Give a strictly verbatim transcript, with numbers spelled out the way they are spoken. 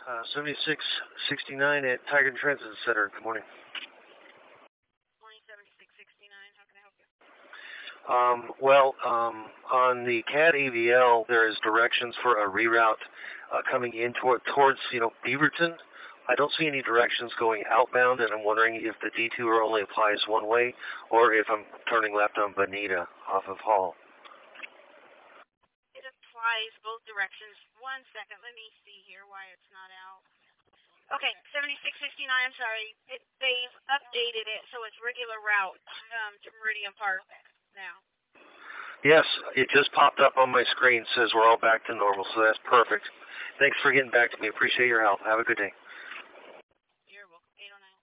Uh, seventy-six sixty-nine at Tiger Transit Center. Good morning. Morning, seventy-six sixty-nine. How can I help you? Um, well, um, on the C A D A V L, there is directions for a reroute uh, coming in toward, towards, you know, Beaverton. I don't see any directions going outbound, and I'm wondering if the detour only applies one way, or if I'm turning left on Bonita off of Hall. It applies both directions. One second, let me see here why it's not out. Okay, seventy-six sixty-nine, I'm sorry. It, they've updated it, so it's regular route um, to Meridian Park now. Yes, it just popped up on my screen, says we're all back to normal, so that's perfect. Thanks for getting back to me. Appreciate your help. Have a good day.